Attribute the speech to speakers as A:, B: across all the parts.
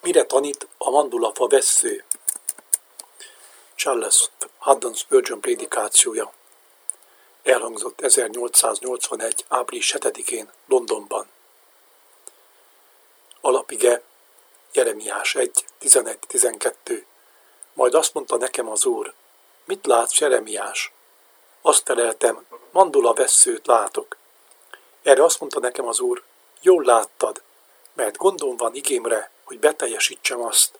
A: Mire tanít a mandulafa vessző? Charles Haddon Spurgeon prédikációja. Elhangzott 1881. április 7-én Londonban. Alapige Jeremiás 1, 11-12. Majd azt mondta nekem az Úr, mit látsz, Jeremiás? Azt feleltem, mandula vesszőt látok. Erre azt mondta nekem az Úr, jól láttad, mert gondom van igémre, hogy beteljesítsem azt.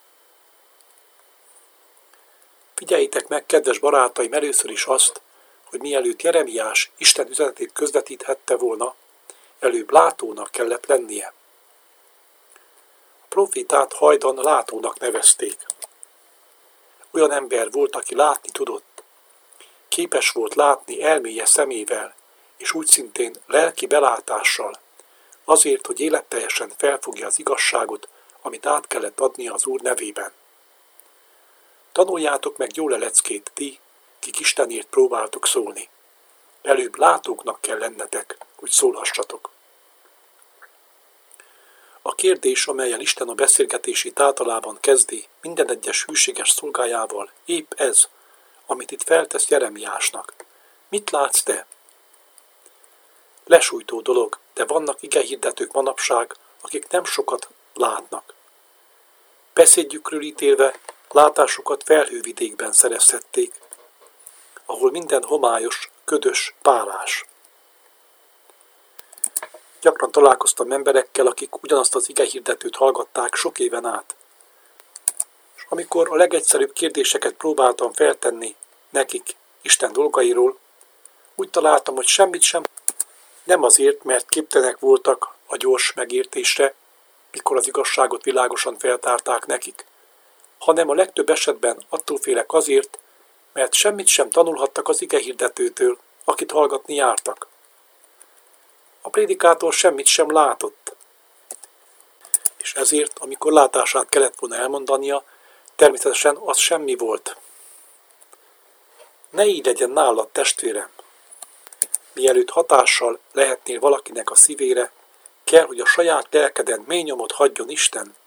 A: Figyeljétek meg, kedves barátaim, először is azt, hogy mielőtt Jeremiás Isten üzenetét közvetíthette volna, előbb látónak kellett lennie. A profétát hajdan látónak nevezték. Olyan ember volt, aki látni tudott. Képes volt látni elméje szemével, és úgy szintén lelki belátással, azért, hogy életteljesen felfogja az igazságot, amit át kellett adnia az Úr nevében. Tanuljátok meg jó leleckét ti, kik Istenért próbáltok szólni. Előbb látóknak kell lennetek, hogy szólhassatok. A kérdés, amelyen Isten a beszélgetését általában kezdi minden egyes hűséges szolgájával, épp ez, amit itt feltesz Jeremiásnak. Mit látsz te? Lesújtó dolog, de vannak igehirdetők manapság, akik nem sokat látnak. Beszédjükről ítélve látásukat felhővidékben szerezhették, ahol minden homályos, ködös, párás. Gyakran találkoztam emberekkel, akik ugyanazt az igehirdetőt hallgatták sok éven át. És amikor a legegyszerűbb kérdéseket próbáltam feltenni nekik Isten dolgairól, úgy találtam, hogy semmit sem. Nem azért, mert képtelenek voltak a gyors megértésre, mikor az igazságot világosan feltárták nekik, hanem a legtöbb esetben attól félek azért, mert semmit sem tanulhattak az igehirdetőtől, akit hallgatni jártak. A prédikátor semmit sem látott, és ezért, amikor látását kellett volna elmondania, természetesen az semmi volt. Ne így legyen nálad, testvérem! Mielőtt hatással lehetnél valakinek a szívére, kell, hogy a saját lelkeden mély nyomot hagyjon Isten.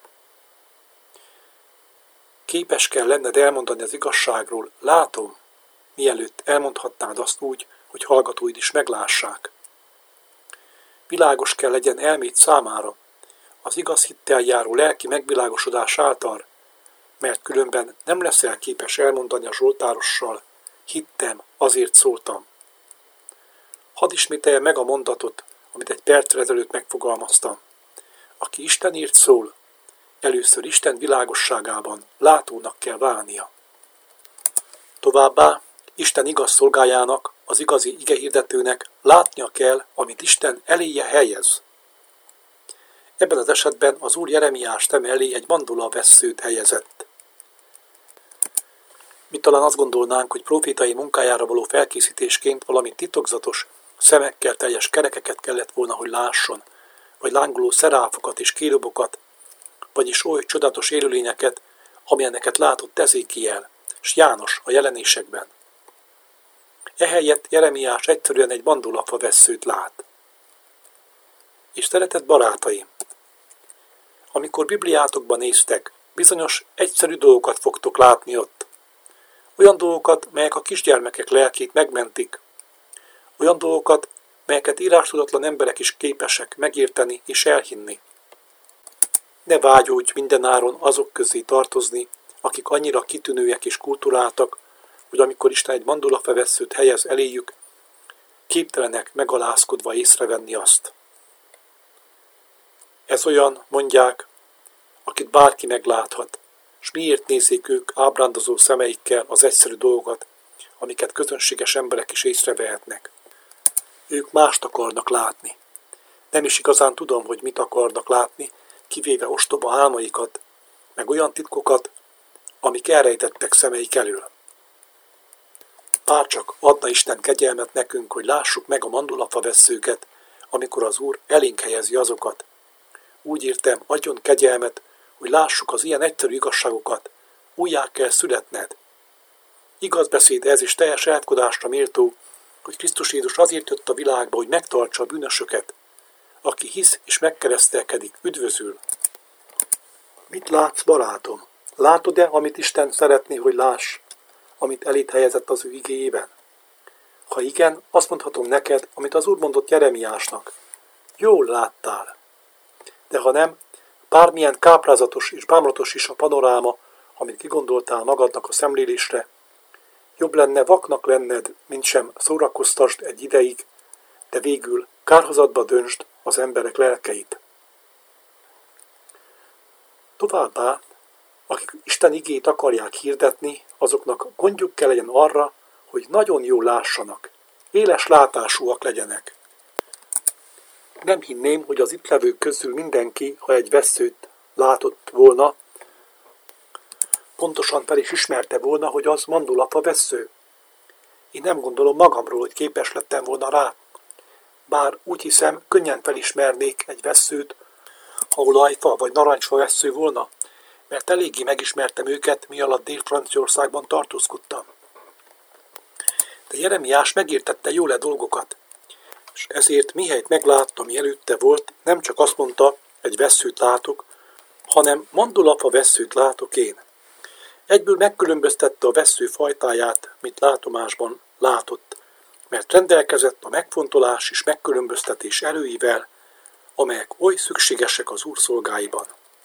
A: Képes kell lenned elmondani az igazságról, látom, mielőtt elmondhatnád azt úgy, hogy hallgatóid is meglássák. Világos kell legyen elméd számára, az igaz hittel járó lelki megvilágosodás által, mert különben nem leszel képes elmondani a zsoltárossal, hittem, azért szóltam. Hadd ismételjem meg a mondatot, amit egy perccel ezelőtt megfogalmaztam. Aki Istenért szól, először Isten világosságában látónak kell válnia. Továbbá Isten igaz szolgájának, az igazi igehirdetőnek látnia kell, amit Isten eléje helyez. Ebben az esetben az Úr Jeremiás szeme elé egy mandula vesszőt helyezett. Mi talán azt gondolnánk, hogy profétai munkájára való felkészítésként valami titokzatos, szemekkel teljes kerekeket kellett volna, hogy lásson, vagy lángoló szeráfokat és kérubokat, vagyis oly csodatos élőlényeket, amilyeneket látott Ezékiel és János a jelenésekben. Ehelyett Jeremiás egyszerűen egy mandulafa vesszőt lát. És szeretett barátaim, amikor Bibliátokban néztek, bizonyos egyszerű dolgokat fogtok látni ott. Olyan dolgokat, melyek a kisgyermekek lelkét megmentik. Olyan dolgokat, melyeket írástudatlan emberek is képesek megérteni és elhinni. Ne vágyódj mindenáron azok közé tartozni, akik annyira kitűnőek és kulturáltak, hogy amikor Isten egy mandulafa vesszőt helyez eléjük, képtelenek megalázkodva észrevenni azt. Ez olyan, mondják, akit bárki megláthat, s miért nézzék ők ábrándozó szemeikkel az egyszerű dolgokat, amiket közönséges emberek is észrevehetnek. Ők mást akarnak látni. Nem is igazán tudom, hogy mit akarnak látni, kivéve ostoba álmaikat, meg olyan titkokat, amik elrejtettek szemeik elől. Bárcsak adna Isten kegyelmet nekünk, hogy lássuk meg a mandulafa vesszőket, amikor az Úr elénk helyezi azokat. Úgy értem, adjon kegyelmet, hogy lássuk az ilyen egyszerű igazságokat, újjá kell születned. Igaz beszéd ez is teljes eltkodásra méltó, hogy Krisztus Jézus azért jött a világba, hogy megtartsa a bűnösöket. Aki hisz és megkeresztelkedik, üdvözül. Mit látsz, barátom? Látod-e, amit Isten szeretné, hogy láss, amit elét helyezett az ő igéjében? Ha igen, azt mondhatom neked, amit az Úr mondott Jeremiásnak. Jól láttál. De ha nem, bármilyen káprázatos és bámulatos is a panoráma, amit kigondoltál magadnak a szemlélésre, jobb lenne vaknak lenned, mint sem szórakoztasd egy ideig, de végül kárhozatba döntsd az emberek lelkeit. Továbbá, akik Isten igét akarják hirdetni, azoknak gondjuk kell legyen arra, hogy nagyon jól lássanak, éles látásúak legyenek. Nem hinném, hogy az itt levők közül mindenki, ha egy vesszőt látott volna, pontosan fel is ismerte volna, hogy az mandulafa vessző. Én nem gondolom magamról, hogy képes lettem volna rá. Bár úgy hiszem, könnyen felismernék egy vesszőt, ha olajfa vagy narancsfa vessző volna, mert eléggé megismertem őket, mi alatt Dél-Franciaországban tartózkodtam. De Jeremiás megértette jól dolgokat, és ezért mihelyt meglátta, mi előtte volt, nem csak azt mondta, egy vesszőt látok, hanem mandulafa vesszőt látok én. Egyből megkülönböztette a vessző fajtáját, mint látomásban látott, mert rendelkezett a megfontolás és megkülönböztetés erőivel, amelyek oly szükségesek az Úr szolgáiban.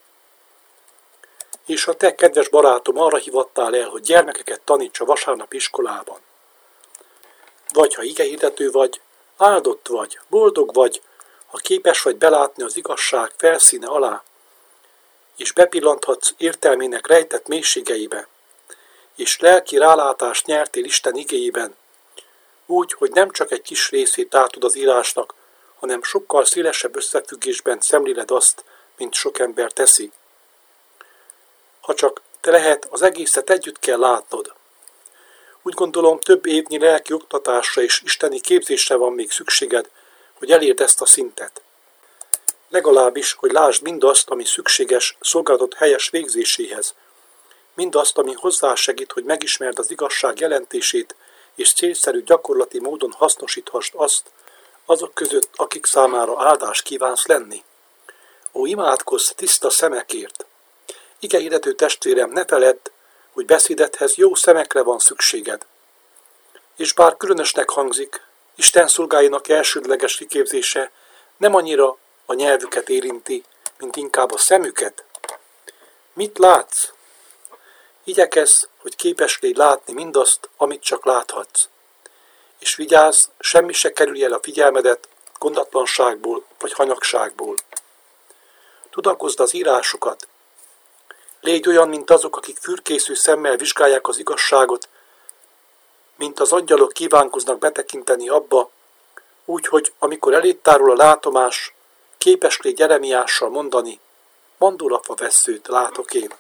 A: És ha te, kedves barátom, arra hivattál el, hogy gyermekeket taníts a vasárnapi iskolában, vagy ha igehirdető vagy, áldott vagy, boldog vagy, ha képes vagy belátni az igazság felszíne alá, és bepillanthatsz értelmének rejtett mélységeibe, és lelki rálátást nyertél Isten igéjében, úgy, hogy nem csak egy kis részét látod az írásnak, hanem sokkal szélesebb összefüggésben szemléled azt, mint sok ember teszi. Ha csak te lehet, az egészet együtt kell látnod. Úgy gondolom, több évnyi lelki oktatásra és isteni képzésre van még szükséged, hogy elérd ezt a szintet. Legalábbis, hogy lásd mindazt, ami szükséges szolgálatot helyes végzéséhez, mindazt, ami hozzásegít, hogy megismerd az igazság jelentését, és célszerű gyakorlati módon hasznosíthasd azt, azok között, akik számára áldás kívánsz lenni. Ó, imádkozz tiszta szemekért! Igehirdető testvérem, ne feledd, hogy beszédedhez jó szemekre van szükséged. És bár különösnek hangzik, Isten szolgáinak elsődleges kiképzése nem annyira a nyelvüket érinti, mint inkább a szemüket. Mit látsz? Igyekezz, hogy képes légy látni mindazt, amit csak láthatsz. És vigyázz, semmi se kerülj el a figyelmedet gondatlanságból vagy hanyagságból. Tudakozd az írásokat. Légy olyan, mint azok, akik fürkésző szemmel vizsgálják az igazságot, mint az angyalok kívánkoznak betekinteni abba, úgyhogy amikor eléd tárul a látomás, képes légy Jeremiással mondani, mandulafa vesszőt látok én.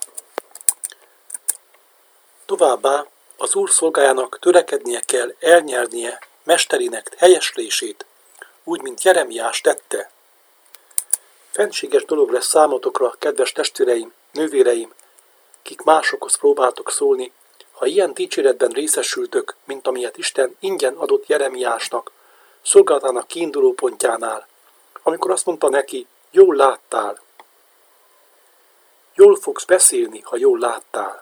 A: Továbbá az Úr szolgájának törekednie kell elnyernie mesterének helyeslését, úgy, mint Jeremiás tette. Fenséges dolog lesz számotokra, kedves testvéreim, nővéreim, kik másokhoz próbáltok szólni, ha ilyen dicséretben részesültök, mint amilyet Isten ingyen adott Jeremiásnak, szolgálatának kiinduló pontjánál, amikor azt mondta neki, jól láttál. Jól fogsz beszélni, ha jól láttál.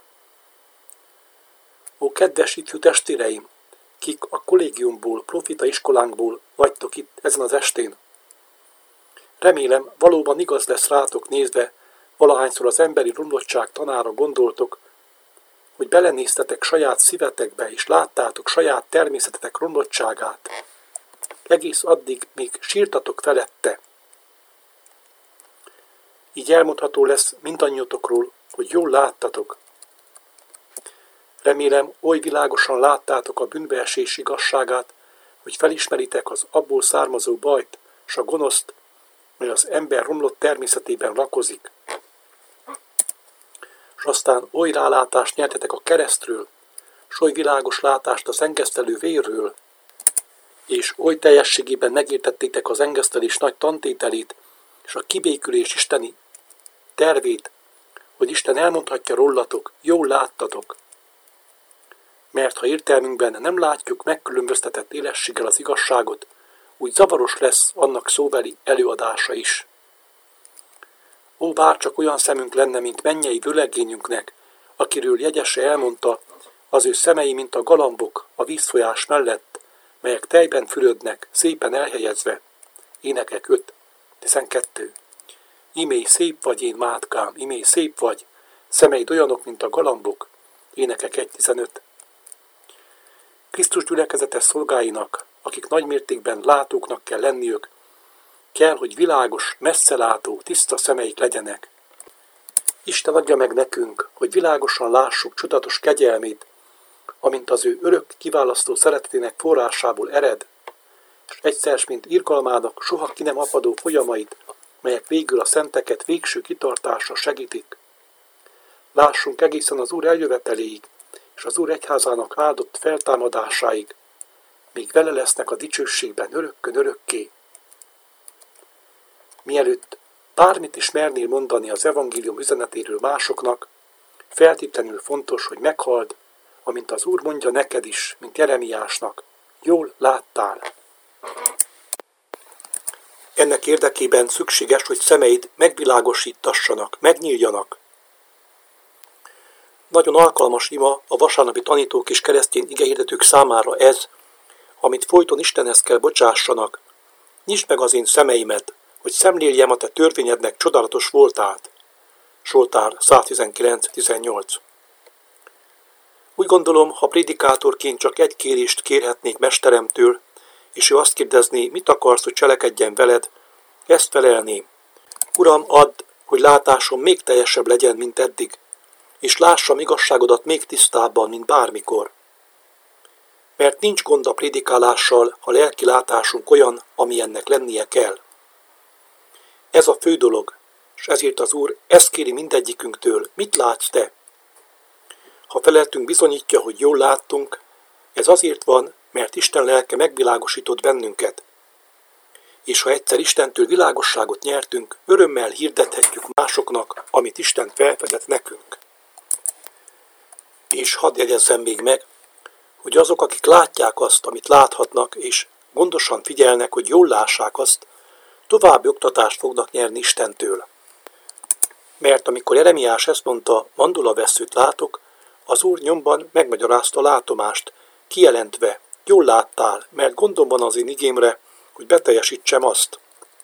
A: Ó, kedves ifjú testvéreim, kik a kollégiumból, profita iskolánkból vagytok itt ezen az estén. Remélem, valóban igaz lesz rátok nézve, valahányszor az emberi romlottság tanára gondoltok, hogy belenéztetek saját szívetekbe, és láttátok saját természetetek romlottságát. Egész addig, míg sírtatok felette. Így elmondható lesz mindannyiatokról, hogy jól láttatok. Remélem, oly világosan láttátok a bűnbeesés igazságát, hogy felismeritek az abból származó bajt, s a gonoszt, mely az ember romlott természetében lakozik. S aztán oly rálátást nyertetek a keresztről, s oly világos látást az engesztelő vérről, és oly teljességében megértettétek az engesztelés nagy tantételét, és a kibékülés isteni tervét, hogy Isten elmondhatja rólatok, jól láttatok. Mert ha értelmünkben nem látjuk megkülönböztetett élességgel az igazságot, úgy zavaros lesz annak szóbeli előadása is. Ó, bárcsak olyan szemünk lenne, mint mennyei vőlegényünknek, akiről jegyese elmondta, az ő szemei, mint a galambok a vízfolyás mellett, melyek tejben fürödnek, szépen elhelyezve. Énekek 5:12. Imé szép vagy, én mátkám, imé szép vagy, szemeid olyanok, mint a galambok. Énekek 1:15. Krisztus gyülekezete szolgáinak, akik nagymértékben látóknak kell lenniük, kell, hogy világos, messzelátó, tiszta szemeik legyenek. Isten adja meg nekünk, hogy világosan lássuk csodatos kegyelmét, amint az ő örök kiválasztó szeretetének forrásából ered, és egyszer, mint irgalmának soha ki nem apadó folyamait, melyek végül a szenteket végső kitartásra segítik. Lássunk egészen az Úr eljöveteléig, és az Úr egyházának áldott feltámadásáig, míg vele lesznek a dicsőségben örökkön örökké. Mielőtt bármit is mernél mondani az evangélium üzenetéről másoknak, feltétlenül fontos, hogy meghalld, amint az Úr mondja neked is, mint Jeremiásnak, jól láttál. Ennek érdekében szükséges, hogy szemeid megvilágosítassanak, megnyíljanak. Nagyon alkalmas ima a vasárnapi tanítók és keresztény igehirdetők számára ez, amit folyton Istenhez kell bocsássanak. Nyisd meg az én szemeimet, hogy szemléljem a te törvényednek csodálatos voltát. Zsoltár 119:18. Úgy gondolom, ha prédikátorként csak egy kérést kérhetnék mesteremtől, és ő azt kérdezné, mit akarsz, hogy cselekedjen veled, ezt felelném. Uram, add, hogy látásom még teljesebb legyen, mint eddig, és lássam igazságodat még tisztábban, mint bármikor. Mert nincs gond a prédikálással, ha lelki látásunk olyan, amilyennek lennie kell. Ez a fő dolog, és ezért az Úr ezt kéri mindegyikünktől, mit látsz te? Ha feleltünk bizonyítja, hogy jól láttunk, ez azért van, mert Isten lelke megvilágosított bennünket. És ha egyszer Istentől világosságot nyertünk, örömmel hirdethetjük másoknak, amit Isten felfedett nekünk. És hadd jegyezzem még meg, hogy azok, akik látják azt, amit láthatnak, és gondosan figyelnek, hogy jól lássák azt, további oktatást fognak nyerni Istentől. Mert amikor Jeremiás ezt mondta, mandulavesszőt látok, az Úr nyomban megmagyarázta a látomást, kijelentve, jól láttál, mert gondom van az én igémre, hogy beteljesítsem azt.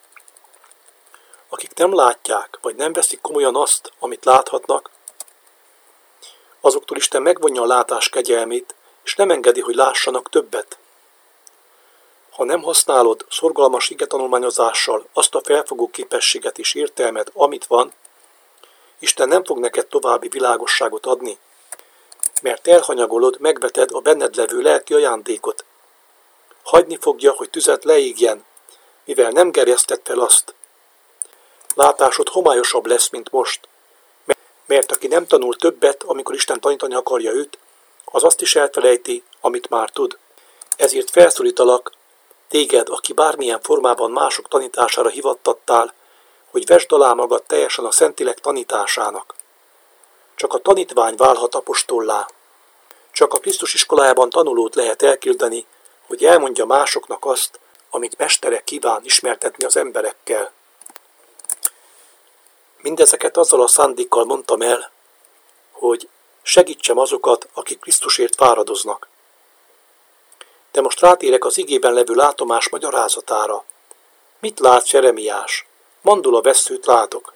A: Akik nem látják, vagy nem veszik komolyan azt, amit láthatnak, azoktól Isten megvonja a látás kegyelmét, és nem engedi, hogy lássanak többet. Ha nem használod szorgalmas igetanulmányozással azt a felfogó képességet és értelmet, amit van, Isten nem fog neked további világosságot adni, mert elhanyagolod, megveted a benned levő lelki ajándékot. Hagyni fogja, hogy tüzet leégjen, mivel nem gerjesztett fel azt. Látásod homályosabb lesz, mint most, mert aki nem tanul többet, amikor Isten tanítani akarja őt, az azt is elfelejti, amit már tud. Ezért felszólítalak, téged, aki bármilyen formában mások tanítására hivattattál, hogy vesd alá magad teljesen a Szentlélek tanításának. Csak a tanítvány válhat apostollá. Csak a Krisztus iskolájában tanulót lehet elküldeni, hogy elmondja másoknak azt, amit mestere kíván ismertetni az emberekkel. Mindezeket azzal a szándékkal mondtam el, hogy segítsem azokat, akik Krisztusért fáradoznak. De most rátérek az igében levő látomás magyarázatára. Mit látsz, Jeremiás? Mandulavesszőt látok.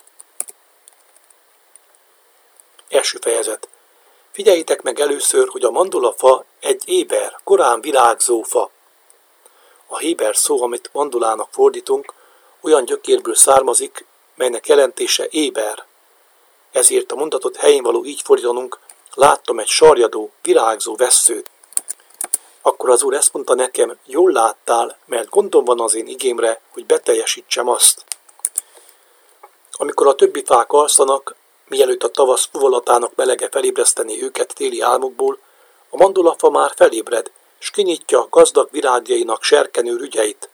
A: Első fejezet. Figyeljétek meg először, hogy a mandulafa egy éber, korán virágzó fa. A héber szó, amit mandulának fordítunk, olyan gyökérből származik, melynek jelentése éber. Ezért a mondatot helyén való így fordítanunk, láttam egy sarjadó, virágzó vesszőt. Akkor az Úr ezt mondta nekem, jól láttál, mert gondom van az én igémre, hogy beteljesítsem azt. Amikor a többi fák alszanak, mielőtt a tavasz fuvolatának melege felébreszteni őket téli álmukból, a mandulafa már felébred, s kinyitja gazdag virágjainak serkenő rügyeit.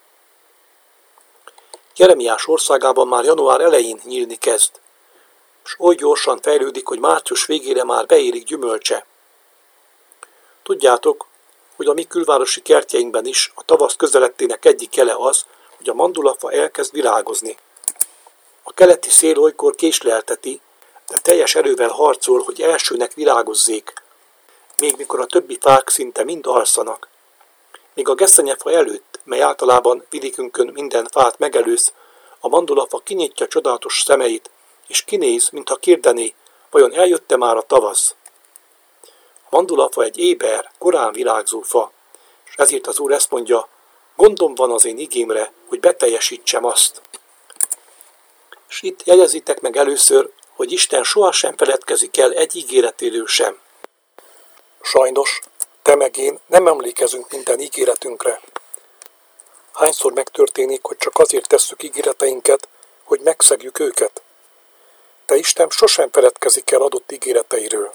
A: Jeremiás országában már január elején nyílni kezd, s oly gyorsan fejlődik, hogy március végére már beérik gyümölcse. Tudjátok, hogy a mi külvárosi kertjeinkben is a tavasz közelettének egyik jele az, hogy a mandulafa elkezd virágozni. A keleti szél olykor késlelteti, de teljes erővel harcol, hogy elsőnek virágozzék, még mikor a többi fák szinte mind alszanak. Míg a gesszenyefa előtt, mely általában vidékünkön minden fát megelőz, a mandulafa kinyitja csodálatos szemeit, és kinéz, mintha kérdené, vajon eljött-e már a tavasz. A mandulafa egy éber, korán virágzó fa, és ezért az Úr ezt mondja, gondom van az én igémre, hogy beteljesítsem azt. És itt jegyezitek meg először, hogy Isten sohasem feledkezik el egy ígéretéről sem. Sajnos, te meg én nem emlékezünk minden ígéretünkre. Hányszor megtörténik, hogy csak azért tesszük ígéreteinket, hogy megszegjük őket? De Isten sosem feledkezik el adott ígéreteiről.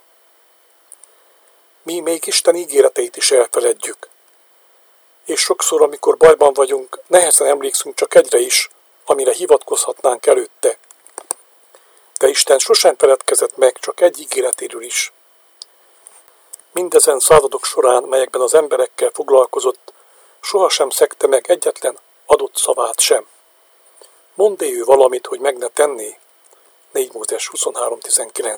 A: Mi még Isten ígéreteit is elfeledjük. És sokszor, amikor bajban vagyunk, nehezen emlékszünk csak egyre is, amire hivatkozhatnánk előtte. De Isten sosem feledkezett meg csak egy ígéretéről is. Mindezen századok során, melyekben az emberekkel foglalkozott, sohasem szegte meg egyetlen adott szavát sem. Mondd ő valamit, hogy meg ne tenné? 4 Mózes 23.19.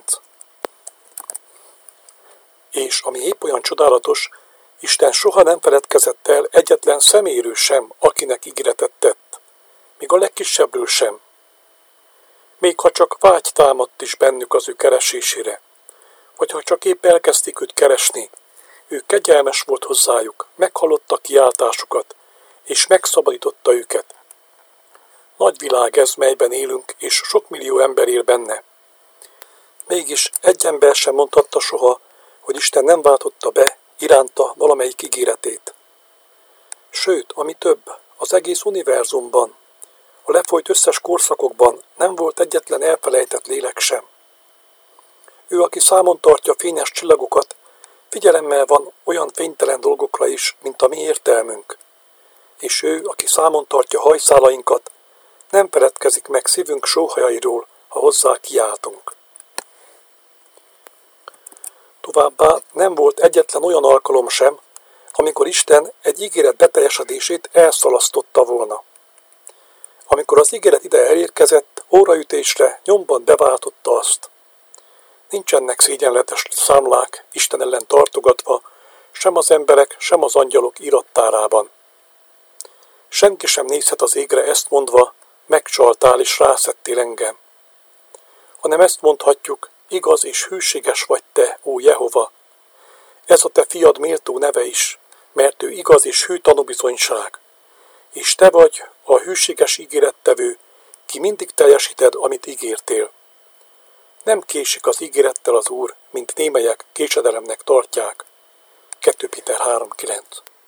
A: És ami épp olyan csodálatos, Isten soha nem feledkezett el egyetlen személyről sem, akinek ígéretet tett, még a legkisebbről sem. Még ha csak vágy támadt is bennük az ő keresésére, vagy ha csak épp elkezdték őt keresni, ő kegyelmes volt hozzájuk, meghallotta kiáltásukat, és megszabadította őket. Nagy világ ez, melyben élünk, és sok millió ember él benne. Mégis egy ember sem mondhatta soha, hogy Isten nem váltotta be iránta valamelyik ígéretét. Sőt, ami több, az egész univerzumban, a lefolyt összes korszakokban nem volt egyetlen elfelejtett lélek sem. Ő, aki számon tartja fényes csillagokat, figyelemmel van olyan fénytelen dolgokra is, mint a mi értelmünk. És ő, aki számon tartja hajszálainkat, nem feledkezik meg szívünk sóhajairól, ha hozzá kiáltunk. Továbbá nem volt egyetlen olyan alkalom sem, amikor Isten egy ígéret beteljesedését elszalasztotta volna. Amikor az ígéret ide elérkezett, óraütésre nyomban beváltotta azt. Nincsenek szégyenletes számlák Isten ellen tartogatva, sem az emberek, sem az angyalok írattárában. Senki sem nézhet az égre ezt mondva, megcsaltál és rászettél engem. Hanem ezt mondhatjuk, igaz és hűséges vagy te, ó Jehova. Ez a te fiad méltó neve is, mert ő igaz és hű tanúbizonyság. És te vagy a hűséges ígérettevő, ki mindig teljesíted, amit ígértél. Nem késik az ígérettel az Úr, mint némelyek késedelemnek tartják. 2 Péter 3.9.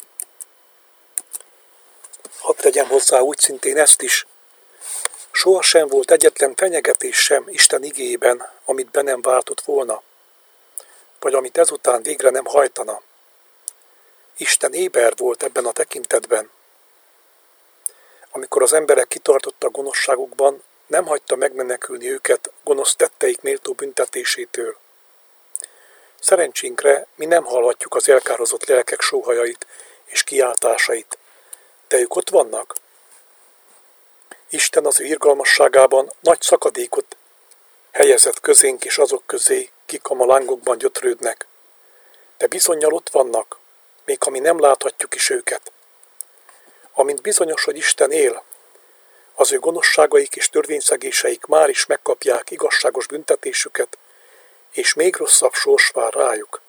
A: Hadd tegyem hozzá úgy szintén ezt is. Sohasem volt egyetlen fenyegetés sem Isten igéjében, amit be nem váltott volna, vagy amit ezután végre nem hajtana. Isten éber volt ebben a tekintetben. Amikor az emberek kitartottak gonoszságukban, nem hagyta megmenekülni őket gonosz tetteik méltó büntetésétől. Szerencsénkre mi nem hallhatjuk az elkározott lelkek sóhajait és kiáltásait, de ők ott vannak. Isten az ő irgalmasságában nagy szakadékot helyezett közénk és azok közé, kik a lángokban gyötrődnek. De bizonnyal ott vannak, még ha mi nem láthatjuk is őket. Amint bizonyos, hogy Isten él, az ő gonoszságaik és törvényszegéseik már is megkapják igazságos büntetésüket, és még rosszabb sors vár rájuk.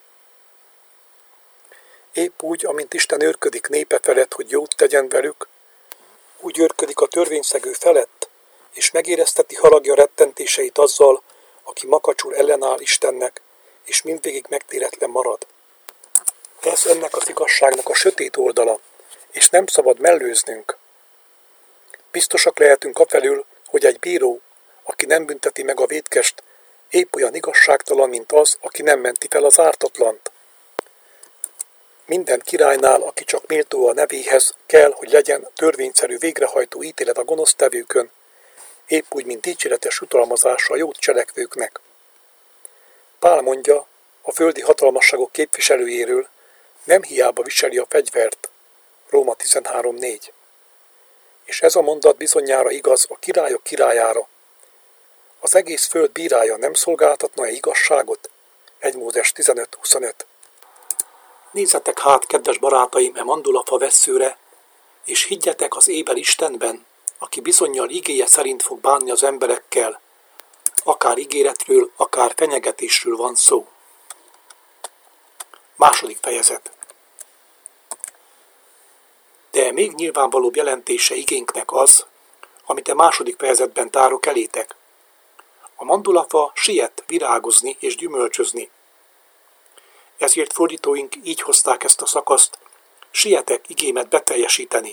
A: Épp úgy, amint Isten őrködik népe felett, hogy jót tegyen velük, úgy őrködik a törvényszegő felett, és megérezteti haragja rettentéseit azzal, aki makacsul ellenáll Istennek, és mindvégig megtéretlen marad. Ez ennek az igazságnak a sötét oldala, és nem szabad mellőznünk. Biztosak lehetünk afelül, hogy egy bíró, aki nem bünteti meg a vétkest, épp olyan igazságtalan, mint az, aki nem menti fel az ártatlant. Minden királynál, aki csak méltó a nevéhez, kell, hogy legyen törvényszerű végrehajtó ítélet a gonosztevőkön, épp úgy, mint dicséretes jutalmazása a jót cselekvőknek. Pál mondja a földi hatalmasságok képviselőjéről, nem hiába viseli a fegyvert. Róma 13.4. És ez a mondat bizonyára igaz a királyok királyára, Az egész föld bírája nem szolgáltatna-e igazságot? 1 Mózes 15:25. Nézzetek hát, kedves barátaim, mandulafa vesszőre, és higgyetek az éber Istenben, aki bizonnyal igéje szerint fog bánni az emberekkel, akár ígéretről, akár fenyegetésről van szó. 2. fejezet. De még nyilvánvalóbb jelentése igénknek az, amit a 2. fejezetben tárok elétek. A mandulafa siet virágozni és gyümölcsözni. Ezért fordítóink így hozták ezt a szakaszt, sietek igémet beteljesíteni.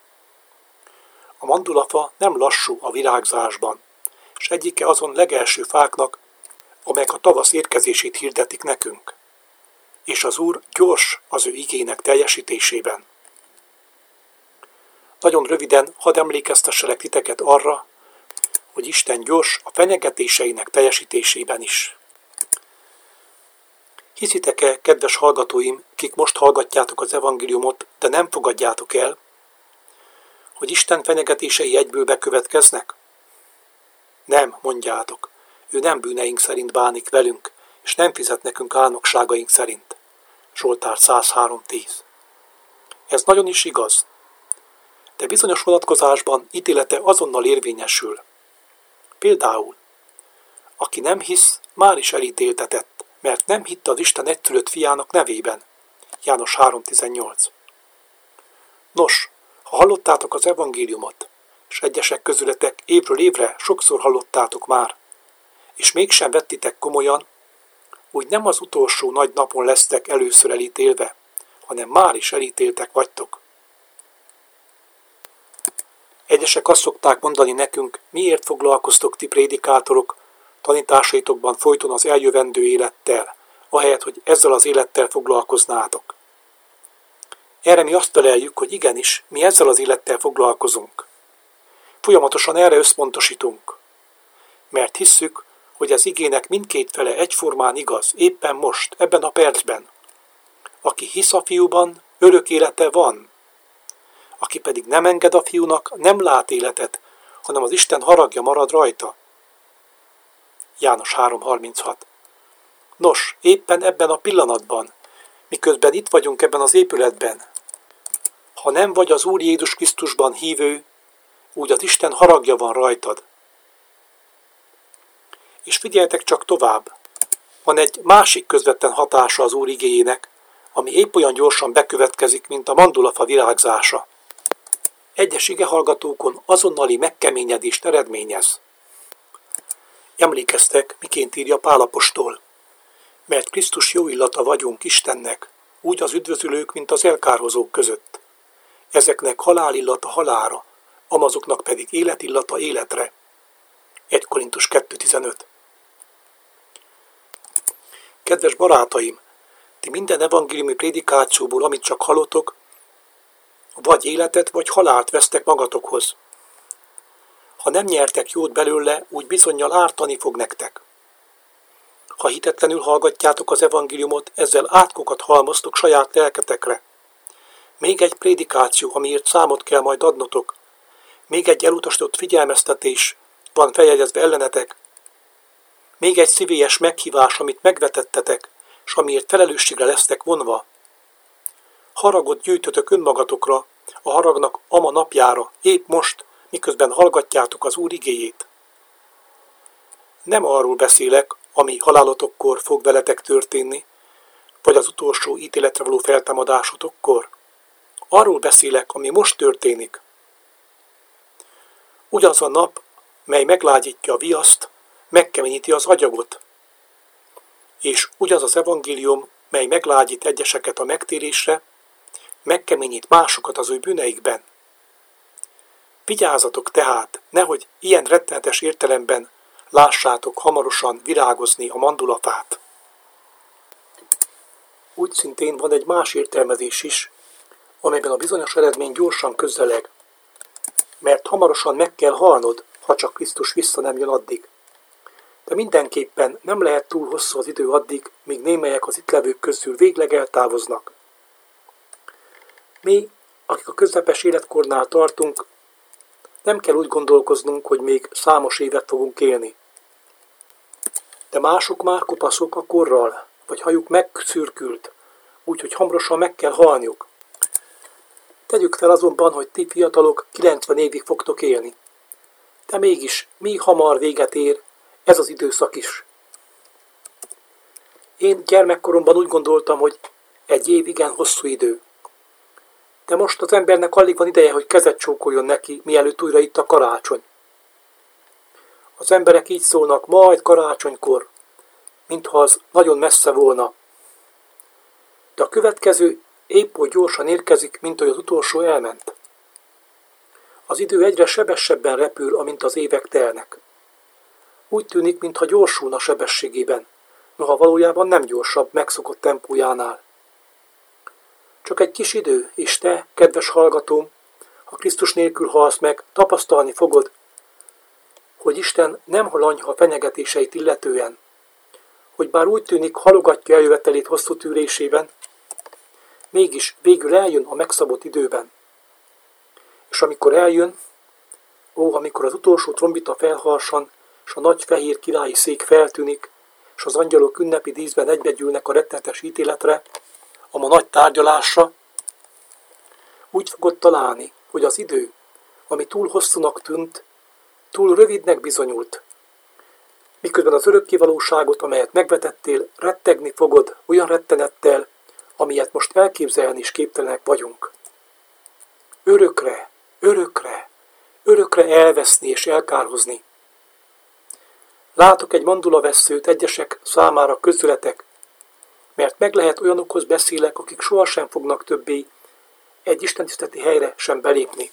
A: A mandulafa nem lassú a virágzásban, és egyike azon legelső fáknak, amelyek a tavasz érkezését hirdetik nekünk. És az Úr gyors az ő igének teljesítésében. Nagyon röviden hadd emlékeztesselek titeket arra, hogy Isten gyors a fenyegetéseinek teljesítésében is. Hiszitek-e, kedves hallgatóim, kik most hallgatjátok az evangéliumot, de nem fogadjátok el, hogy Isten fenyegetései egyből bekövetkeznek? Nem, mondjátok, ő nem bűneink szerint bánik velünk, és nem fizet nekünk álnokságaink szerint. Zsoltár 103:10. Ez nagyon is igaz, de bizonyos vonatkozásban ítélete azonnal érvényesül. Például, aki nem hisz, már is elítéltetett, mert nem hitt az Isten egyszülött fiának nevében. János 3:18. Nos, ha hallottátok az evangéliumot, és egyesek közületek évről évre sokszor hallottátok már, és mégsem vettitek komolyan, úgy nem az utolsó nagy napon lesztek először elítélve, hanem már is elítéltek vagytok. Egyesek azt szokták mondani nekünk, miért foglalkoztok ti prédikátorok tanításaitokban folyton az eljövendő élettel, ahelyett, hogy ezzel az élettel foglalkoznátok. Erre mi azt feleljük, hogy igenis, mi ezzel az élettel foglalkozunk. Folyamatosan erre összpontosítunk, mert hisszük, hogy az igének mindkét fele egyformán igaz, éppen most, ebben a percben. Aki hisz a fiúban, örök élete van. Aki pedig nem enged a fiúnak, nem lát életet, hanem az Isten haragja marad rajta. János 3:36. Nos, éppen ebben a pillanatban, miközben itt vagyunk ebben az épületben, ha nem vagy az Úr Jézus Krisztusban hívő, úgy az Isten haragja van rajtad. És figyeljetek csak tovább. Van egy másik közvetlen hatása az Úr igéjének, ami épp olyan gyorsan bekövetkezik, mint a mandulafa virágzása. Egyes igehallgatókon azonnali megkeményedést eredményez. Emlékeztek, miként írja Pál apostol. Mert Krisztus jó illata vagyunk Istennek, úgy az üdvözülők, mint az elkárhozók között. Ezeknek halálillata halálra, amazoknak pedig életillata életre. 1 Korintus 2:15. Kedves barátaim, ti minden evangéliumi prédikációból, amit csak hallotok, vagy életet, vagy halált vesztek magatokhoz. Ha nem nyertek jót belőle, úgy bizonnyal ártani fog nektek. Ha hitetlenül hallgatjátok az evangéliumot, ezzel átkokat halmoztok saját lelketekre. Még egy prédikáció, amiért számot kell majd adnotok. Még egy elutasított figyelmeztetés van feljegyezve ellenetek. Még egy szívélyes meghívás, amit megvetettetek, s amiért felelősségre lesztek vonva. Haragot gyűjtötök önmagatokra, a haragnak ama napjára, épp most, miközben hallgatjátok az Úr igéjét. Nem arról beszélek, ami halálotokkor fog veletek történni, vagy az utolsó ítéletre való feltámadásotokkor. Arról beszélek, ami most történik. Ugyanaz a nap, mely meglágyítja a viaszt, megkeményíti az agyagot. És ugyanaz az evangélium, mely meglágyít egyeseket a megtérésre, megkeményít másokat az ő bűneikben. Vigyázzatok tehát, nehogy ilyen rettenetes értelemben lássátok hamarosan virágozni a mandulafát. Úgy szintén van egy más értelmezés is, amelyben a bizonyos eredmény gyorsan közeleg, mert hamarosan meg kell halnod, ha csak Krisztus vissza nem jön addig. De mindenképpen nem lehet túl hosszú az idő addig, míg némelyek az itt levők közül végleg eltávoznak. Mi, akik a közepes életkornál tartunk, nem kell úgy gondolkoznunk, hogy még számos évet fogunk élni. De mások már kopaszok a korral, vagy hajuk megszürkült, úgyhogy hamarosan meg kell halniuk. Tegyük fel azonban, hogy ti fiatalok 90 évig fogtok élni. De mégis, mi hamar véget ér ez az időszak is. Én gyermekkoromban úgy gondoltam, hogy egy év igen hosszú idő. De most az embernek alig van ideje, hogy kezet csókoljon neki, mielőtt újra itt a karácsony. Az emberek így szólnak, majd karácsonykor, mintha az nagyon messze volna. De a következő épp oly gyorsan érkezik, mint hogy az utolsó elment. Az idő egyre sebessebben repül, amint az évek telnek. Úgy tűnik, mintha gyorsulna sebességében, noha valójában nem gyorsabb, megszokott tempójánál. Csak egy kis idő, és te, kedves hallgatóm, ha Krisztus nélkül halsz meg, tapasztalni fogod, hogy Isten nem lanyha fenyegetéseit illetően, hogy bár úgy tűnik halogatja eljövetelét hosszú tűrésében, mégis végül eljön a megszabott időben. És amikor eljön, amikor az utolsó trombita felharsan, és a nagy fehér királyi szék feltűnik, és az angyalok ünnepi díszben egybegyűlnek a rettenetes ítéletre, a ma nagy tárgyalásra, úgy fogod találni, hogy az idő, ami túl hosszúnak tűnt, túl rövidnek bizonyult. Miközben az örökkévalóságot, amelyet megvetettél, rettegni fogod olyan rettenettel, amilyet most elképzelni is képtelenek vagyunk. Örökre, örökre, örökre elveszni és elkárhozni. Látok egy mandulavesszőt egyesek számára közületek, mert meg lehet olyanokhoz beszélek, akik sohasem fognak többé egy istentiszteleti helyre sem belépni.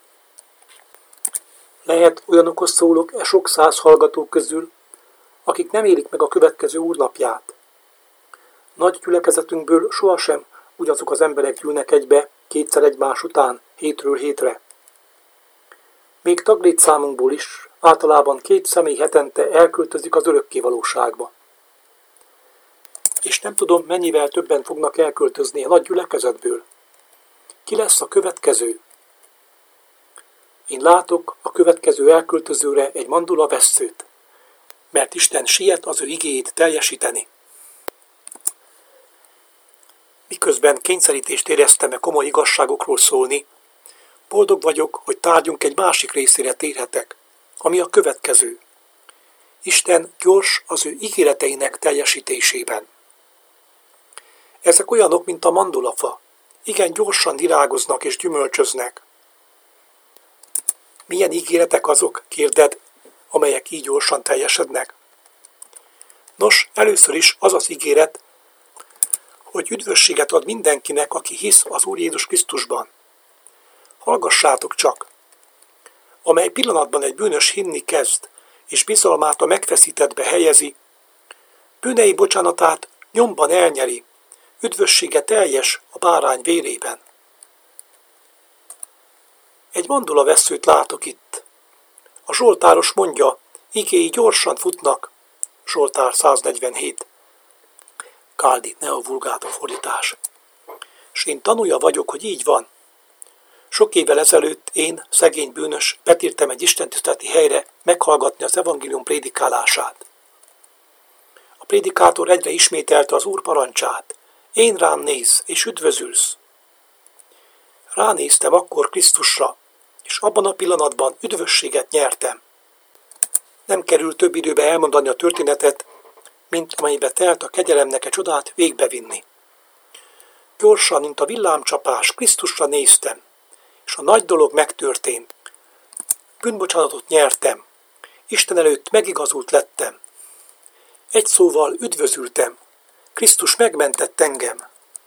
A: Lehet olyanokhoz szólok e sok száz hallgató közül, akik nem élik meg a következő úrnapját. Nagy gyülekezetünkből sohasem ugyanazok az emberek gyűlnek egybe kétszer egymás után, hétről hétre. Még taglétszámunkból is általában 2 személy hetente elköltözik az örökkévalóságba. És nem tudom, mennyivel többen fognak elköltözni a nagy gyülekezetből. Ki lesz a következő? Én látok a következő elköltözőre egy mandulavesszőt, mert Isten siet az ő igéjét teljesíteni. Miközben kényszerítést éreztem komoly igazságokról szólni, boldog vagyok, hogy tárgyunk egy másik részére térhetek, ami a következő. Isten gyors az ő ígéreteinek teljesítésében. Ezek olyanok, mint a mandulafa. Igen gyorsan virágoznak és gyümölcsöznek. Milyen ígéretek azok, kérded, amelyek így gyorsan teljesednek? Nos, először is az az ígéret, hogy üdvösséget ad mindenkinek, aki hisz az Úr Jézus Krisztusban. Hallgassátok csak! Amely pillanatban egy bűnös hinni kezd, és bizalmát a megfeszítettbe helyezi, bűnei bocsánatát nyomban elnyeri, üdvössége teljes a bárány vérében. Egy mandulavesszőt látok itt. A zsoltáros mondja, igéi gyorsan futnak. Zsoltár 147. Káldi Neovulgáta fordítás. S én tanúja vagyok, hogy így van. Sok évvel ezelőtt én, szegény bűnös, betértem egy istentiszteleti helyre meghallgatni az evangélium prédikálását. A prédikátor egyre ismételte az Úr parancsát. Én rám néz, és üdvözülsz. Ránéztem akkor Krisztusra, és abban a pillanatban üdvösséget nyertem. Nem került több időbe elmondani a történetet, mint amelybe telt a kegyelemnek egy csodát végbevinni. Gyorsan, mint a villámcsapás, Krisztusra néztem, és a nagy dolog megtörtént. Bűnbocsánatot nyertem, Isten előtt megigazult lettem. Egy szóval üdvözültem, Krisztus megmentett engem.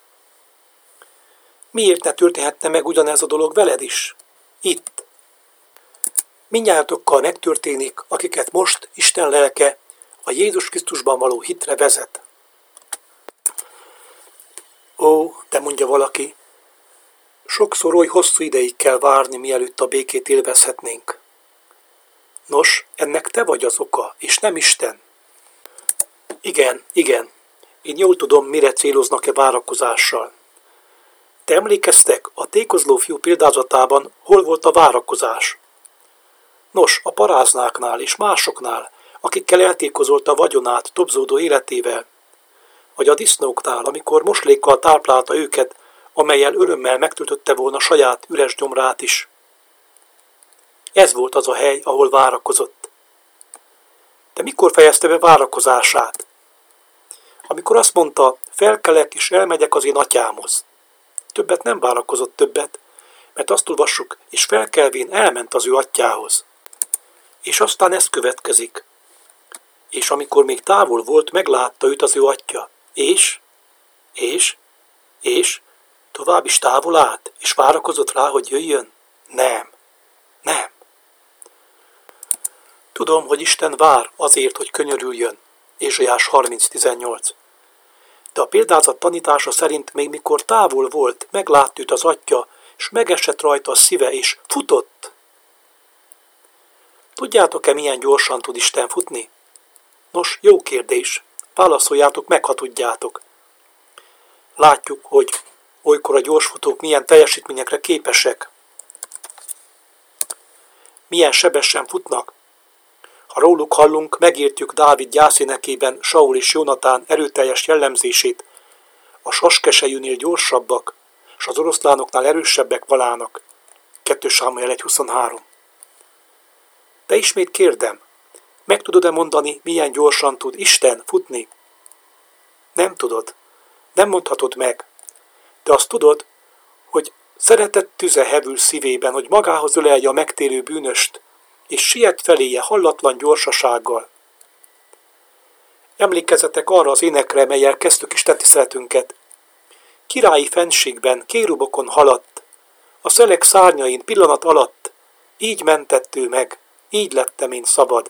A: Miért ne történhetne meg ugyanez a dolog veled is? Itt. Mindnyájatokkal megtörténik, akiket most Isten lelke a Jézus Krisztusban való hitre vezet. Ó, de mondja valaki, sokszor oly hosszú ideig kell várni, mielőtt a békét élvezhetnénk. Nos, ennek te vagy az oka, és nem Isten. Igen, én jól tudom, mire céloznak-e várakozással. Te emlékeztek, a tékozló fiú példázatában hol volt a várakozás? Nos, a paráznáknál és másoknál, akikkel eltékozolta vagyonát tobzódó életével, vagy a disznóknál, amikor moslékkal táplálta őket, amellyel örömmel megtöltötte volna saját üres gyomrát is. Ez volt az a hely, ahol várakozott. De mikor fejezte be várakozását? Amikor azt mondta, felkelek és elmegyek az én atyámhoz. Többet nem várakozott többet, mert azt olvassuk, és felkelvén elment az ő atyához. És aztán ez következik. És amikor még távol volt, meglátta őt az ő atya. És tovább is távol állt, és várakozott rá, hogy jöjjön? Nem. Tudom, hogy Isten vár azért, hogy könyörüljön. Ézsaiás 30:18. De a példázat tanítása szerint még mikor távol volt, meglátta őt az atya, és megesett rajta a szíve, és futott. Tudjátok-e, milyen gyorsan tud Isten futni? Nos, jó kérdés. Válaszoljátok meg, ha tudjátok. Látjuk, hogy olykor a gyorsfutók milyen teljesítményekre képesek. Milyen sebesen futnak. Ha róluk hallunk, megértjük Dávid gyászénekében Saul és Jónatán erőteljes jellemzését. A saskesejűnél gyorsabbak, és az oroszlánoknál erősebbek valának. 2 Sámuel 1:23. De ismét kérdem, meg tudod-e mondani, milyen gyorsan tud Isten futni? Nem tudod. Nem mondhatod meg. De azt tudod, hogy szeretett tüze hevül szívében, hogy magához ölelje a megtérő bűnöst, és siet feléje hallatlan gyorsasággal. Emlékezzetek arra az énekre, melyel kezdtük istentiszteletünket. Királyi fenségben, kérubokon haladt, a szelek szárnyain pillanat alatt, így mentett ő meg, így lettem én szabad.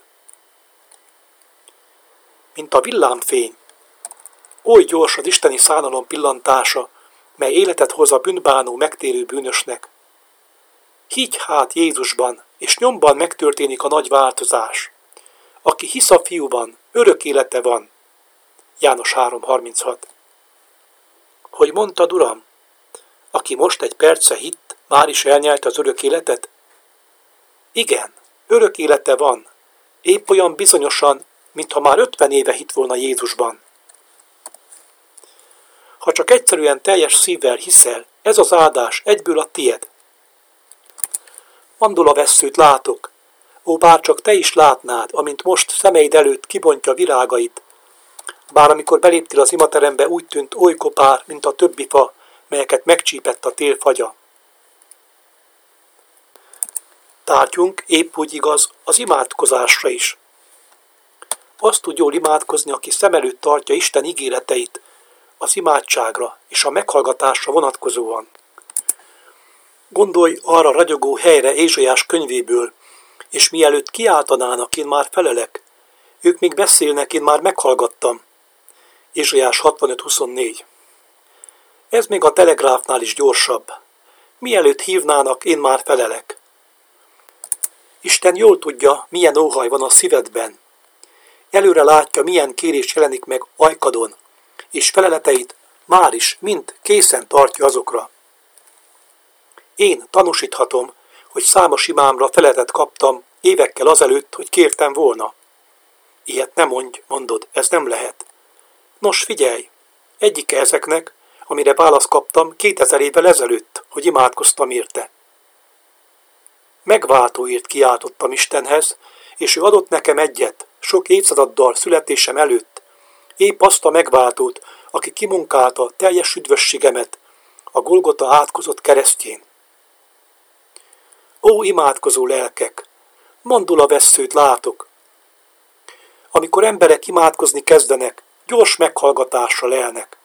A: Mint a villámfény, oly gyors az isteni szánalom pillantása, mely életet hoz a bűnbánó megtérő bűnösnek. Higgy hát Jézusban, és nyomban megtörténik a nagy változás. Aki hisz a fiúban, örök élete van. János 3:36. Hogy mondtad, Uram? Aki most egy perce hitt, már is elnyelte az örök életet? Igen, örök élete van, épp olyan bizonyosan, mintha már 50 éve hitt volna Jézusban. Ha csak egyszerűen teljes szívvel hiszel, ez az áldás egyből a tied. Mandulavesszőt látok, ó, bárcsak te is látnád, amint most szemeid előtt kibontja virágait, bár amikor beléptél az imaterembe, úgy tűnt oly kopár, mint a többi fa, melyeket megcsípett a tél fagya. Tárgyunk épp úgy igaz az imádkozásra is. Azt tud jól imádkozni, aki szem előtt tartja Isten ígéreteit, az imádságra és a meghallgatásra vonatkozóan. Gondolj arra ragyogó helyre Ézsaiás könyvéből, és mielőtt kiáltanának, én már felelek. Ők még beszélnek, én már meghallgattam. Ézsaiás 65:24. Ez még a telegráfnál is gyorsabb. Mielőtt hívnának, én már felelek. Isten jól tudja, milyen óhaj van a szívedben. Előre látja, milyen kérés jelenik meg ajkadon, és feleleteit már is mind készen tartja azokra. Én tanúsíthatom, hogy számos imámra feletet kaptam évekkel azelőtt, hogy kértem volna. Ilyet nem mondj, mondod, ez nem lehet. Nos, figyelj, egyike ezeknek, amire választ kaptam 2000 évvel ezelőtt, hogy imádkoztam érte. Megváltóért kiáltottam Istenhez, és ő adott nekem egyet, sok évszázaddal születésem előtt, épp azt a megváltót, aki kimunkálta teljes üdvösségemet a Golgota átkozott keresztjén. Ó, imádkozó lelkek, mandulavesszőt látok. Amikor emberek imádkozni kezdenek, gyors meghallgatásra lelnek.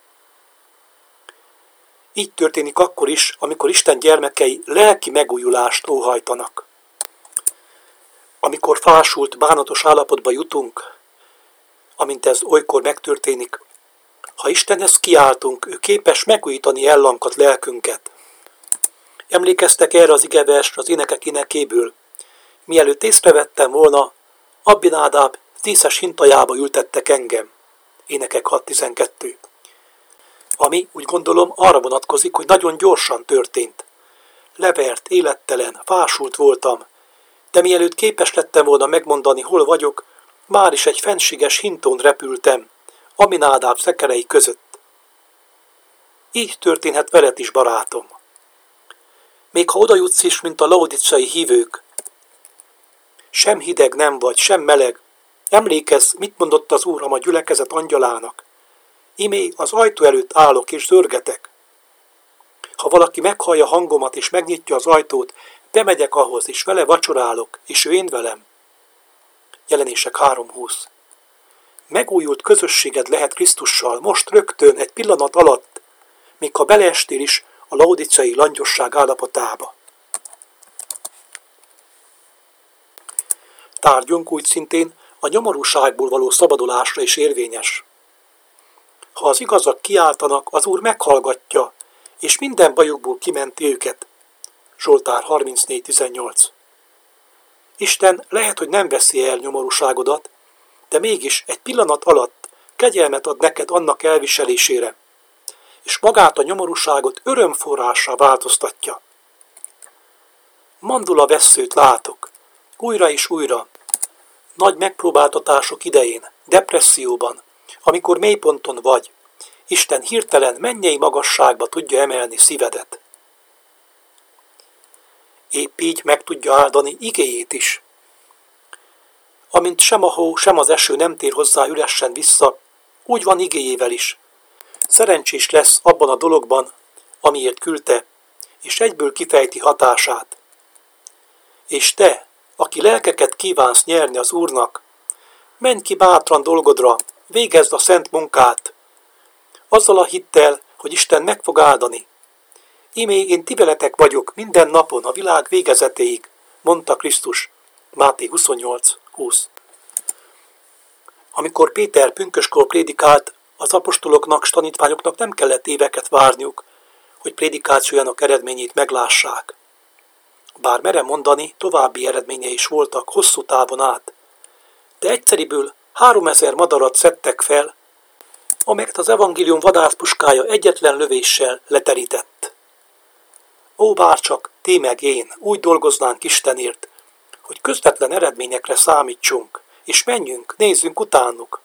A: Így történik akkor is, amikor Isten gyermekei lelki megújulást óhajtanak. Amikor fásult, bánatos állapotba jutunk, amint ez olykor megtörténik, ha Istenhez kiáltunk, ő képes megújítani ellankadt lelkünket. Emlékeztek erre az igeversre az énekek énekéből? Mielőtt észrevettem volna, Abbinádáb díszes hintajába ültettek engem. Énekek 6:12. Ami, úgy gondolom, arra vonatkozik, hogy nagyon gyorsan történt. Levert, élettelen, fásult voltam, de mielőtt képes lettem volna megmondani, hol vagyok, Már is egy fenséges hintón repültem, Aminádáb szekerei között. Így történhet veled is, barátom. Még ha odajutsz is, mint a laodicei hívők, sem hideg nem vagy, sem meleg. Emlékezz, mit mondott az Úr a gyülekezet angyalának. Imé az ajtó előtt állok és zörgetek. Ha valaki meghallja hangomat és megnyitja az ajtót, bemegyek ahhoz, és vele vacsorálok, és ő én velem. Jelenések 3:20. Megújult közösséged lehet Krisztussal most rögtön, egy pillanat alatt, még ha beleestél is a laodicei langyosság állapotába. Tárgyunk úgy szintén a nyomorúságból való szabadulásra is érvényes. Ha az igazak kiáltanak, az Úr meghallgatja, és minden bajukból kimenti őket. Zsoltár 34:18. Isten lehet, hogy nem veszi el nyomorúságodat, de mégis egy pillanat alatt kegyelmet ad neked annak elviselésére, és magát a nyomorúságot örömforrássá változtatja. Mandula vesszőt látok, újra és újra, nagy megpróbáltatások idején, depresszióban, amikor mélyponton vagy, Isten hirtelen mennyei magasságba tudja emelni szívedet. Épp így meg tudja áldani igéjét is. Amint sem a hó, sem az eső nem tér hozzá üresen vissza, úgy van igéjével is. Szerencsés lesz abban a dologban, amiért küldte, és egyből kifejti hatását. És te, aki lelkeket kívánsz nyerni az Úrnak, menj ki bátran dolgodra, végezd a szent munkát, azzal a hittel, hogy Isten meg fog áldani. Imé én ti veletek vagyok minden napon a világ végezetéig, mondta Krisztus. Máté 28:20. Amikor Péter pünköskor prédikált, az apostoloknak s tanítványoknak nem kellett éveket várniuk, hogy prédikációjának eredményét meglássák. Bár merem mondani, további eredményei is voltak hosszú távon át, de egyszeriből 3000 madarat szedtek fel, amelyet az evangélium vadászpuskája egyetlen lövéssel leterített. Ó, bárcsak ti meg én úgy dolgoznánk Istenért, hogy közvetlen eredményekre számítsunk, és menjünk, nézzünk utánuk.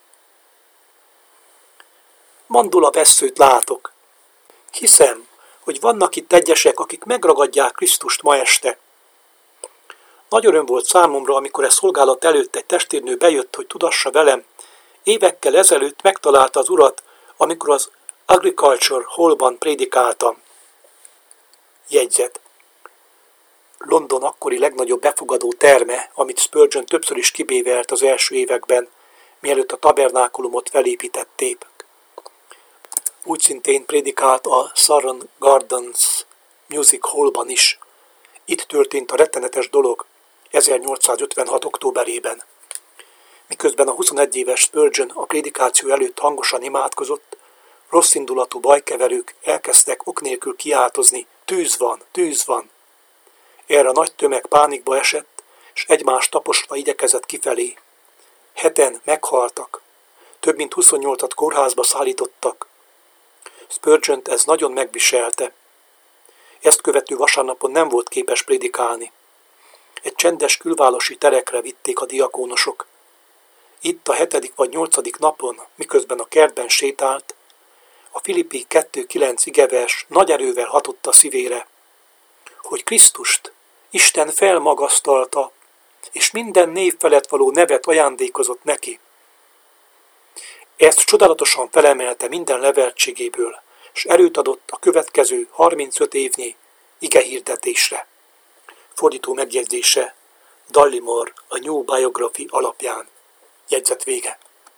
A: Mandula vesszőt látok. Hiszem, hogy vannak itt egyesek, akik megragadják Krisztust ma este. Nagy öröm volt számomra, amikor szolgálat előtt egy testvérnő bejött, hogy tudassa velem. Évekkel ezelőtt megtalálta az Urat, amikor az Agriculture Hallban prédikáltam. Jegyzet. London akkori legnagyobb befogadó terme, amit Spurgeon többször is kibévelt az első években, mielőtt a tabernákulumot felépítették. Úgy szintén prédikált a Surrey Gardens Music Hallban is. Itt történt a rettenetes dolog 1856. októberében. Miközben a 21 éves Spurgeon a prédikáció előtt hangosan imádkozott, rosszindulatú bajkeverők elkezdtek ok nélkül kiáltozni, tűz van, tűz van. Erre a nagy tömeg pánikba esett, és egymást taposva igyekezett kifelé. 7 meghaltak, több mint 28-at kórházba szállítottak. Spurgeont ez nagyon megviselte. Ezt követő vasárnapon nem volt képes prédikálni. Egy csendes külvárosi terekre vitték a diakónosok. Itt a 7. vagy 8. napon, miközben a kertben sétált, a Filippi 2:9 igevers nagy erővel hatott a szívére, hogy Krisztust Isten felmagasztalta, és minden név felett való nevet ajándékozott neki. Ezt csodálatosan felemelte minden leveltségéből, és erőt adott a következő 35 évnyi igehirdetésre. Fordító megjegyzése Dallimore a New Biography alapján. Jegyzet vége.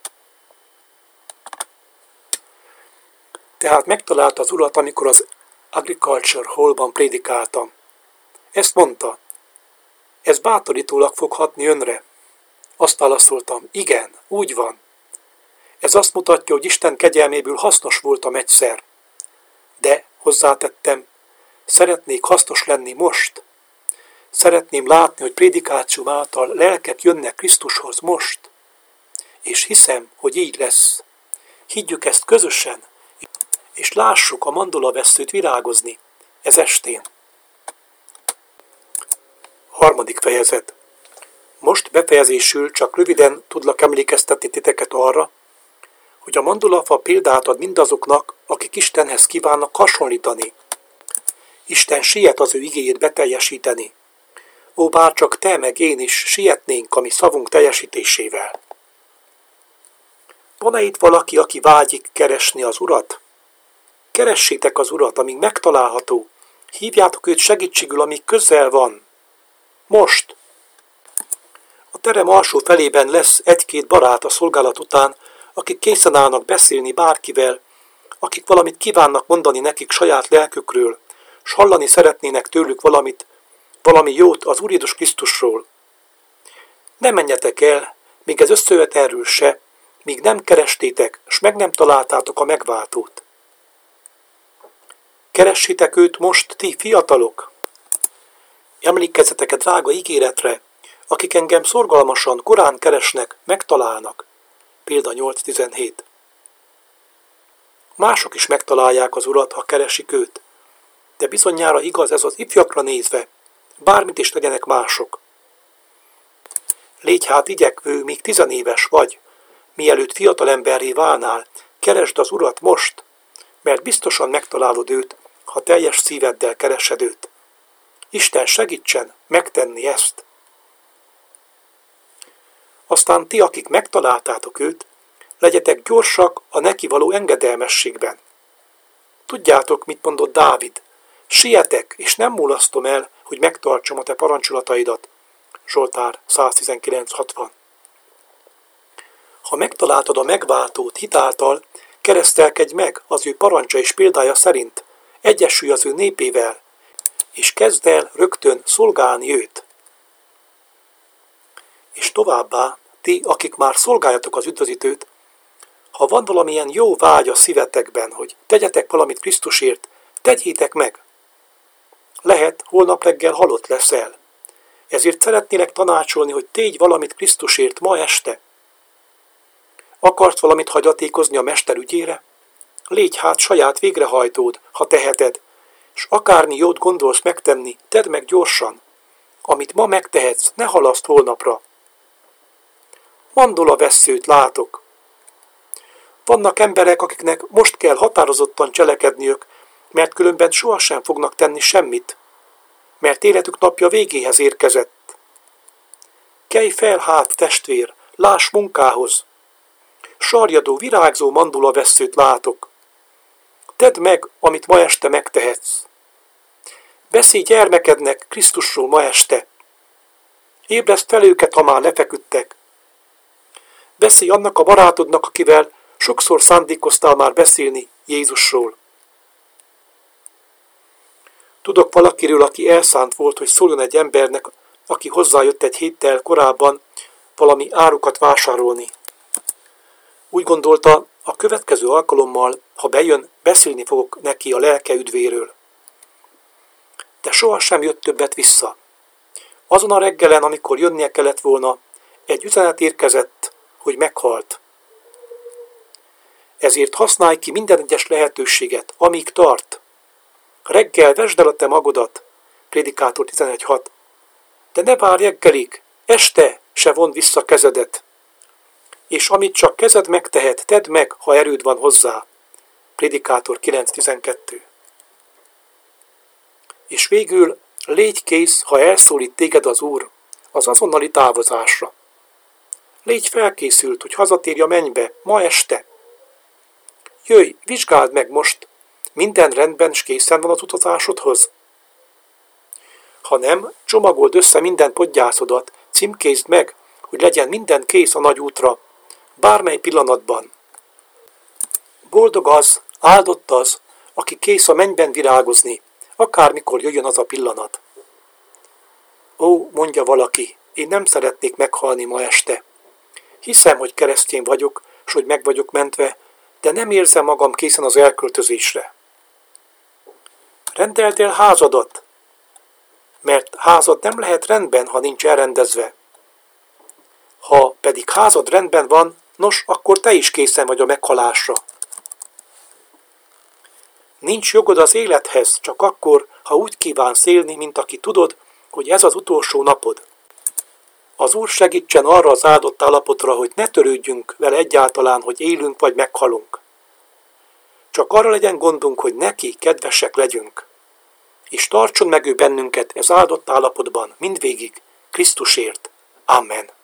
A: Tehát megtalálta az Urat, amikor az Agriculture Hallban prédikáltam. Ezt mondta, ez bátorítólag fog hatni önre. Azt válaszoltam, igen, úgy van. Ez azt mutatja, hogy Isten kegyelméből hasznos voltam egyszer. De, hozzátettem, szeretnék hasznos lenni most. Szeretném látni, hogy prédikációm által lelkek jönnek Krisztushoz most. És hiszem, hogy így lesz. Higgyük ezt közösen, és lássuk a mandulavesszőt virágozni ez estén. 3. fejezet. Most befejezésül csak röviden tudlak emlékeztetni titeket arra, hogy a mandulafa példát ad mindazoknak, akik Istenhez kívánnak hasonlítani. Isten siet az ő igéjét beteljesíteni. Ó, bárcsak te meg én is sietnénk a mi szavunk teljesítésével. Van-e itt valaki, aki vágyik keresni az Urat? Keressétek az Urat, amíg megtalálható. Hívjátok őt segítségül, amíg közel van. Most! A terem alsó felében lesz egy-két barát a szolgálat után, akik készen állnak beszélni bárkivel, akik valamit kívánnak mondani nekik saját lelkükről, s hallani szeretnének tőlük valami jót az Úr Jézus Krisztusról. Ne menjetek el, míg ez összejött erről se, míg nem kerestétek, s meg nem találtátok a megváltót. Keressétek őt most, ti fiatalok! Emlékezzetek a drága ígéretre, akik engem szorgalmasan, korán keresnek, megtalálnak. Példa 8.17. Mások is megtalálják az Urat, ha keresik őt, de bizonyára igaz ez az ifjakra nézve, bármit is tegyenek mások. Légy hát igyekvő, míg 10 éves vagy, mielőtt fiatalemberré válnál, keresd az Urat most, mert biztosan megtalálod őt, ha teljes szíveddel keresed őt. Isten segítsen megtenni ezt. Aztán ti, akik megtaláltátok őt, legyetek gyorsak a neki való engedelmességben. Tudjátok, mit mondott Dávid? Sietek, és nem mulasztom el, hogy megtartsam a te parancsolataidat. Zsoltár 119.60. Ha megtaláltad a megváltót hitáltal, keresztelkedj meg az ő parancsa és példája szerint, egyesülj az ő népével, és kezd el rögtön szolgálni őt. És továbbá, ti, akik már szolgáljatok az üdvözítőt, ha van valamilyen jó vágy a szívetekben, hogy tegyetek valamit Krisztusért, tegyétek meg. Lehet, holnap reggel halott leszel. Ezért szeretnélek tanácsolni, hogy tégy valamit Krisztusért ma este. Akarsz valamit hagyatékozni a mester ügyére? Légy hát saját végrehajtód, ha teheted, s akármi jót gondolsz megtenni, tedd meg gyorsan. Amit ma megtehetsz, ne halaszd holnapra. Mandulavesszőt látok. Vannak emberek, akiknek most kell határozottan cselekedniük, mert különben sohasem fognak tenni semmit, mert életük napja végéhez érkezett. Kelj fel hát, testvér, láss munkához! Sarjadó, virágzó mandulavesszőt látok. Tedd meg, amit ma este megtehetsz. Beszélj gyermekednek Krisztusról ma este. Ébreszd fel őket, ha már lefeküdtek. Beszélj annak a barátodnak, akivel sokszor szándékoztál már beszélni Jézusról. Tudok valakiről, aki elszánt volt, hogy szóljon egy embernek, aki hozzájött egy héttel korábban valami árukat vásárolni. Úgy gondolta, a következő alkalommal, ha bejön, beszélni fogok neki a lelke üdvéről. De sohasem jött többet vissza. Azon a reggelen, amikor jönnie kellett volna, egy üzenet érkezett, hogy meghalt. Ezért használj ki minden egyes lehetőséget, amíg tart. Reggel vesd el a te magodat, Prédikátor 11.6. De ne várj reggelig, este se vond vissza kezedet. És amit csak kezed megtehet, tedd meg, ha erőd van hozzá. Prédikátor 9.12. És végül légy kész, ha elszólít téged az Úr, az azonnali távozásra. Légy felkészült, hogy hazatérj a mennybe, ma este. Jöjj, vizsgáld meg most, minden rendben s készen van az utazásodhoz? Ha nem, csomagold össze minden podgyászodat, címkézd meg, hogy legyen minden kész a nagy útra, bármely pillanatban. Boldog az, áldott az, aki kész a mennyben virágozni, akármikor jöjjön az a pillanat. Ó, mondja valaki, én nem szeretnék meghalni ma este. Hiszem, hogy keresztény vagyok, s hogy meg vagyok mentve, de nem érzem magam készen az elköltözésre. Rendeld el házadat, mert házad nem lehet rendben, ha nincs elrendezve. Ha pedig házad rendben van, nos, akkor te is készen vagy a meghalásra. Nincs jogod az élethez, csak akkor, ha úgy kívánsz élni, mint aki tudod, hogy ez az utolsó napod. Az Úr segítsen arra az áldott állapotra, hogy ne törődjünk vele egyáltalán, hogy élünk vagy meghalunk. Csak arra legyen gondunk, hogy neki kedvesek legyünk, és tartson meg ő bennünket ez áldott állapotban mindvégig Krisztusért. Amen.